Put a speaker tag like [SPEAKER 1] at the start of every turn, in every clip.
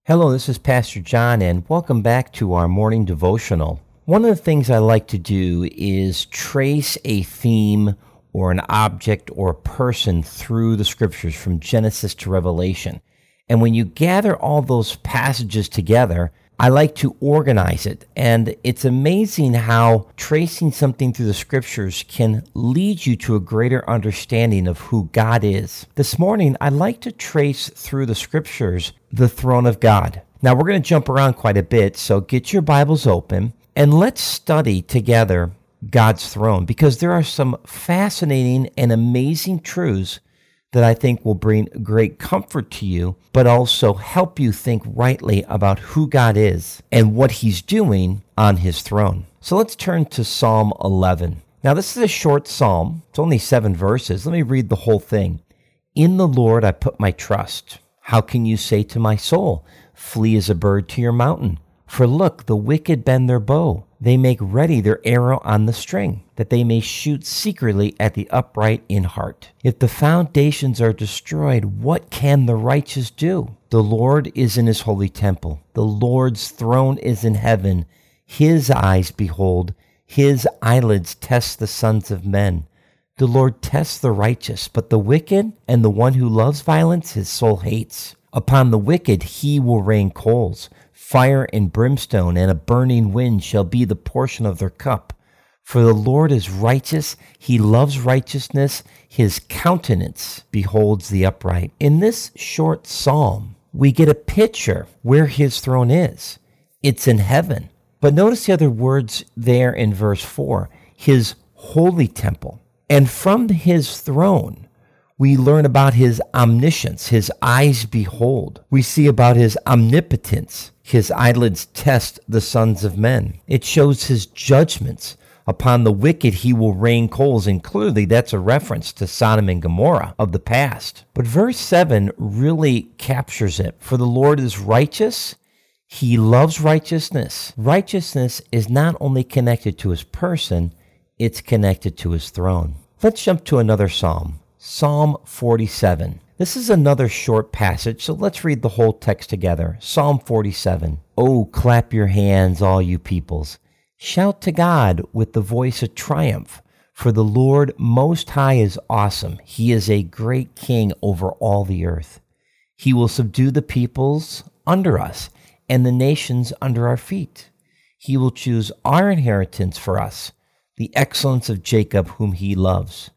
[SPEAKER 1] Hello, this is Pastor John, and welcome back to our morning devotional. One of the things I like to do is trace a theme or an object or a person through the scriptures from Genesis to Revelation. And when you gather all those passages together, I like to organize it. And it's amazing how tracing something through the scriptures can lead you to a greater understanding of who God is. This morning, I'd like to trace through the scriptures the throne of God. Now, we're going to jump around quite a bit, so get your Bibles open and let's study together God's throne, because there are some fascinating and amazing truths that I think will bring great comfort to you, but also help you think rightly about who God is and what He's doing on His throne. So let's turn to Psalm 11. Now, this is a short psalm. It's only 7 verses. Let me read the whole thing. In the Lord I put my trust. How can you say to my soul, flee as a bird to your mountain? For look, the wicked bend their bow. They make ready their arrow on the string, that they may shoot secretly at the upright in heart. If the foundations are destroyed, what can the righteous do? The Lord is in His holy temple. The Lord's throne is in heaven. His eyes behold, His eyelids test the sons of men. The Lord tests the righteous, but the wicked and the one who loves violence His soul hates. Upon the wicked He will rain coals. Fire and brimstone and a burning wind shall be the portion of their cup. For the Lord is righteous, He loves righteousness, His countenance beholds the upright. In this short psalm, we get a picture where His throne is. It's in heaven. But notice the other words there in verse 4, His holy temple. And from His throne, we learn about His omniscience. His eyes behold. We see about His omnipotence. His eyelids test the sons of men. It shows His judgments. Upon the wicked He will rain coals, and clearly that's a reference to Sodom and Gomorrah of the past. But verse 7 really captures it. For the Lord is righteous. He loves righteousness. Righteousness is not only connected to His person, it's connected to His throne. Let's jump to another psalm. Psalm 47. This is another short passage, so let's read the whole text together. Psalm 47. Oh, clap your hands, all you peoples. Shout to God with the voice of triumph. For the Lord Most High is awesome. He is a great king over all the earth. He will subdue the peoples under us and the nations under our feet. He will choose our inheritance for us, the excellence of Jacob whom He loves.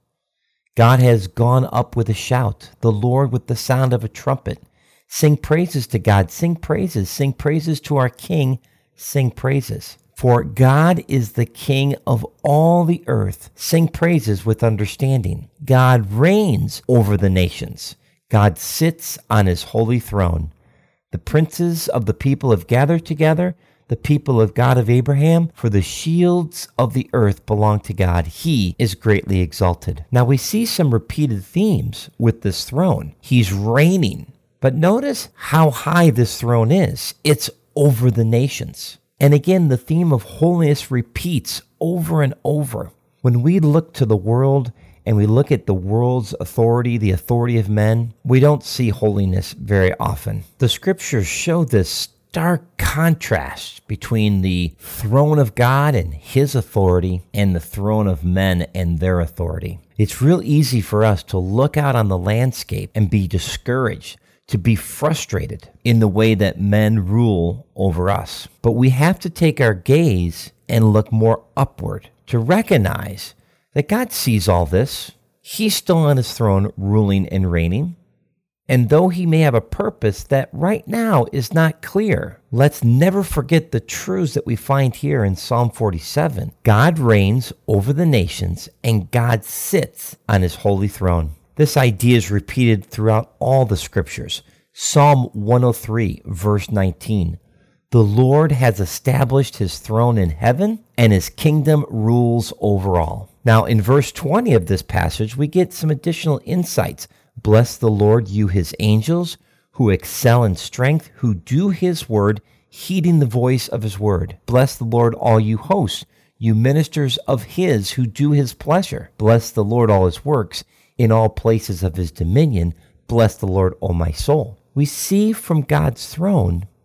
[SPEAKER 1] God has gone up with a shout, the Lord with the sound of a trumpet. Sing praises to God, sing praises to our King, sing praises. For God is the King of all the earth. Sing praises with understanding. God reigns over the nations. God sits on His holy throne. The princes of the people have gathered together, the people of God of Abraham, for the shields of the earth belong to God. He is greatly exalted. Now we see some repeated themes with this throne. He's reigning. But notice how high this throne is. It's over the nations. And again, the theme of holiness repeats over and over. When we look to the world and we look at the world's authority, the authority of men, we don't see holiness very often. The scriptures show this stark contrast between the throne of God and His authority and the throne of men and their authority. It's real easy for us to look out on the landscape and be discouraged, to be frustrated in the way that men rule over us. But we have to take our gaze and look more upward to recognize that God sees all this. He's still on His throne, ruling and reigning. And though He may have a purpose that right now is not clear, let's never forget the truths that we find here in Psalm 47. God reigns over the nations, and God sits on His holy throne. This idea is repeated throughout all the scriptures. Psalm 103, verse 19. The Lord has established His throne in heaven, and His kingdom rules over all. Now, in verse 20 of this passage, we get some additional insights. Bless the Lord, you His angels, who excel in strength, who do His word, heeding the voice of His word. Bless the Lord, all you hosts, you ministers of His, who do His pleasure. Bless the Lord, all His works, in all places of His dominion. Bless the Lord, O my soul. We see from God's throne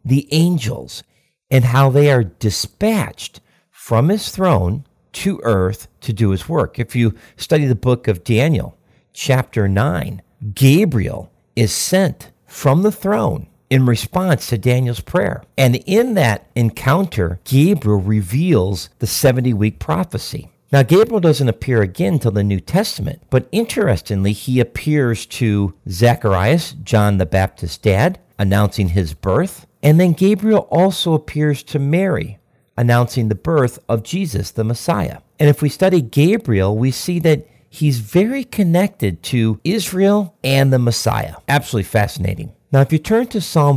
[SPEAKER 1] the angels, and how they are dispatched from his throne to earth to do his work. If you study the book of Daniel, chapter 9, Gabriel is sent from the throne in response to Daniel's prayer. And in that encounter, Gabriel reveals the 70-week prophecy. Now, Gabriel doesn't appear again till the New Testament, but interestingly, he appears to Zacharias, John the Baptist's dad, announcing his birth. And then Gabriel also appears to Mary, announcing the birth of Jesus, the Messiah. And if we study Gabriel, we see that he's very connected to Israel and the Messiah. Absolutely fascinating. Now, if you turn to Psalm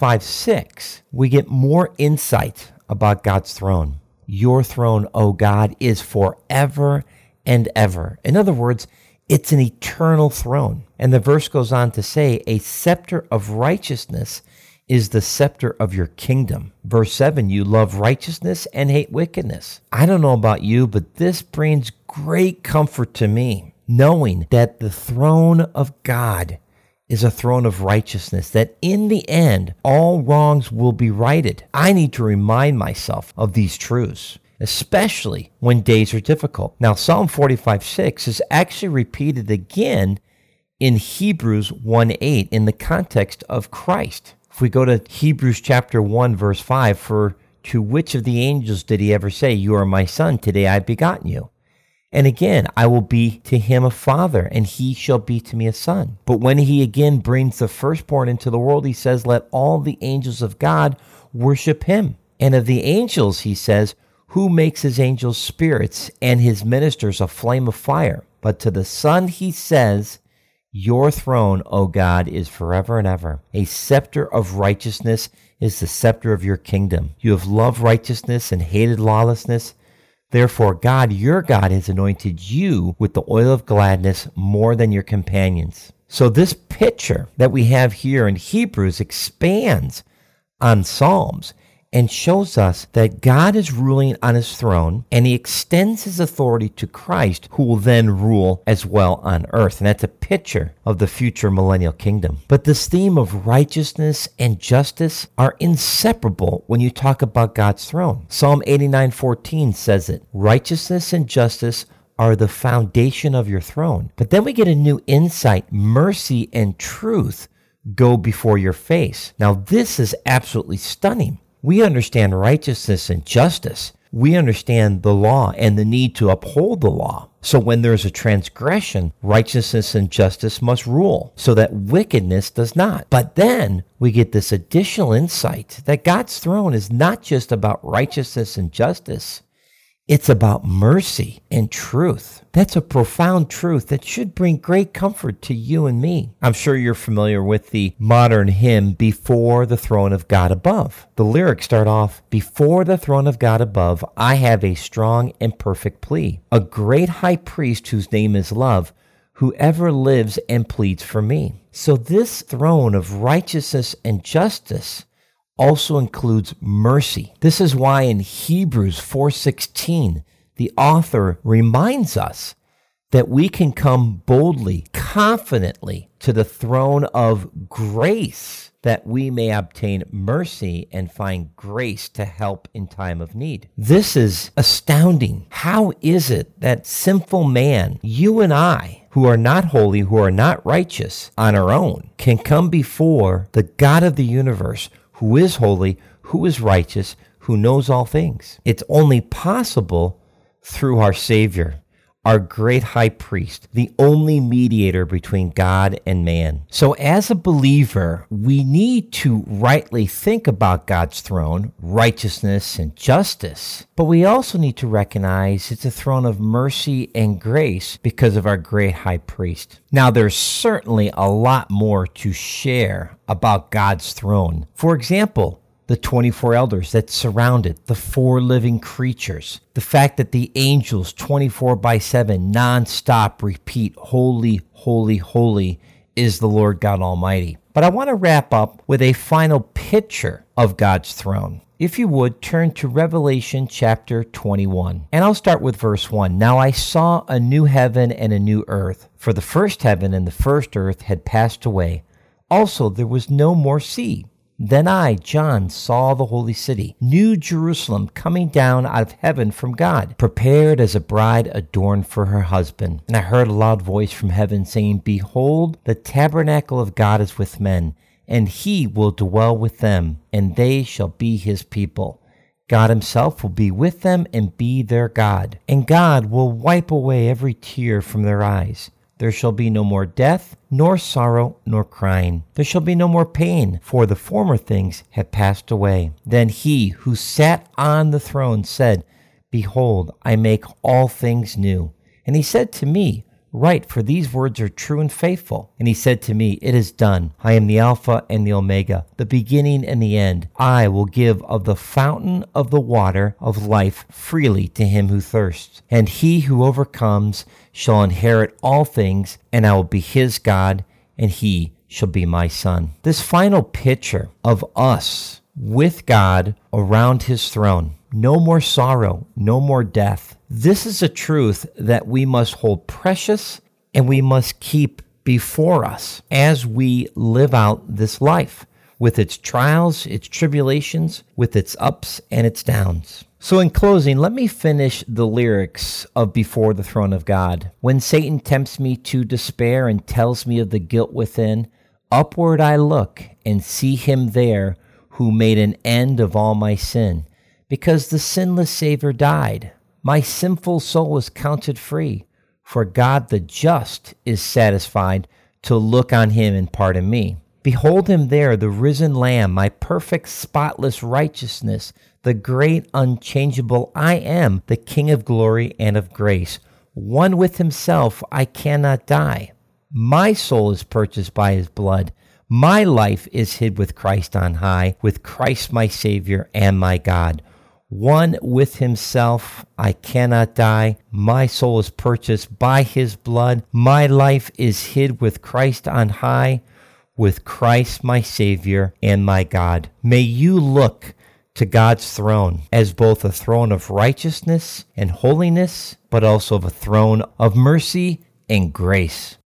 [SPEAKER 1] 45:6, we get more insight about God's throne. Your throne, O God, is forever and ever. In other words, it's an eternal throne. And the verse goes on to say, a scepter of righteousness is the scepter of your kingdom. Verse 7, you love righteousness and hate wickedness. I don't know about you, but this brings great comfort to me, knowing that the throne of God is a throne of righteousness, that in the end, all wrongs will be righted. I need to remind myself of these truths, especially when days are difficult. Now, Psalm 45:6 is actually repeated again in Hebrews 1:8 in the context of Christ. If we go to Hebrews chapter 1, verse 5, for to which of the angels did he ever say, you are my son, today I have begotten you? And again, I will be to him a father, and he shall be to me a son. But when he again brings the firstborn into the world, he says, let all the angels of God worship him. And of the angels, he says, who makes his angels spirits and his ministers a flame of fire? But to the Son he says, your throne, O God, is forever and ever. A scepter of righteousness is the scepter of your kingdom. You have loved righteousness and hated lawlessness. Therefore, God, your God, has anointed you with the oil of gladness more than your companions. So this picture that we have here in Hebrews expands on Psalms and shows us that God is ruling on his throne, and he extends his authority to Christ, who will then rule as well on earth. And that's a picture of the future millennial kingdom. But this theme of righteousness and justice are inseparable when you talk about God's throne. Psalm 89:14 says it, righteousness and justice are the foundation of your throne. But then we get a new insight, mercy and truth go before your face. Now this is absolutely stunning. We understand righteousness and justice. We understand the law and the need to uphold the law. So when there's a transgression, righteousness and justice must rule so that wickedness does not. But then we get this additional insight that God's throne is not just about righteousness and justice. It's about mercy and truth. That's a profound truth that should bring great comfort to you and me. I'm sure you're familiar with the modern hymn, Before the Throne of God Above. The lyrics start off, before the throne of God above, I have a strong and perfect plea. A great high priest whose name is love, who ever lives and pleads for me. So this throne of righteousness and justice also includes mercy. This is why in Hebrews 4:16, the author reminds us that we can come boldly, confidently to the throne of grace, that we may obtain mercy and find grace to help in time of need. This is astounding. How is it that sinful man, you and I, who are not holy, who are not righteous on our own, can come before the God of the universe, who is holy, who is righteous, who knows all things? It's only possible through our Savior, our great high priest, the only mediator between God and man. So as a believer, we need to rightly think about God's throne, righteousness and justice, but we also need to recognize it's a throne of mercy and grace because of our great high priest. Now, there's certainly a lot more to share about God's throne. For example, the 24 elders that surround it, the 4 living creatures, the fact that the angels 24/7 nonstop repeat, holy, holy, holy is the Lord God Almighty. But I want to wrap up with a final picture of God's throne. If you would, turn to Revelation chapter 21. And I'll start with verse 1. Now I saw a new heaven and a new earth, for the first heaven and the first earth had passed away. Also there was no more sea. Then I, John, saw the holy city, New Jerusalem, coming down out of heaven from God, prepared as a bride adorned for her husband. And I heard a loud voice from heaven saying, Behold, the tabernacle of God is with men, and he will dwell with them, and they shall be his people. God himself will be with them and be their God. And God will wipe away every tear from their eyes. There shall be no more death, nor sorrow, nor crying. There shall be no more pain, for the former things have passed away. Then he who sat on the throne said, Behold, I make all things new. And he said to me, Write, for these words are true and faithful. And he said to me, It is done. I am the Alpha and the Omega, the beginning and the end. I will give of the fountain of the water of life freely to him who thirsts. And he who overcomes shall inherit all things, and I will be his God, and he shall be my son. This final picture of us with God around his throne. No more sorrow, no more death. This is a truth that we must hold precious and we must keep before us as we live out this life with its trials, its tribulations, with its ups and its downs. So in closing, let me finish the lyrics of Before the Throne of God. When Satan tempts me to despair and tells me of the guilt within, upward I look and see him there who made an end of all my sin. Because the sinless Savior died, my sinful soul is counted free. For God the just is satisfied to look on him and pardon me. Behold him there, the risen Lamb, my perfect spotless righteousness, the great unchangeable I am, the King of glory and of grace. One with himself, I cannot die. My soul is purchased by his blood. My life is hid with Christ on high, with Christ my Savior and my God. One with himself, I cannot die. My soul is purchased by his blood. My life is hid with Christ on high, with Christ my Savior and my God. May you look to God's throne as both a throne of righteousness and holiness, but also a throne of mercy and grace.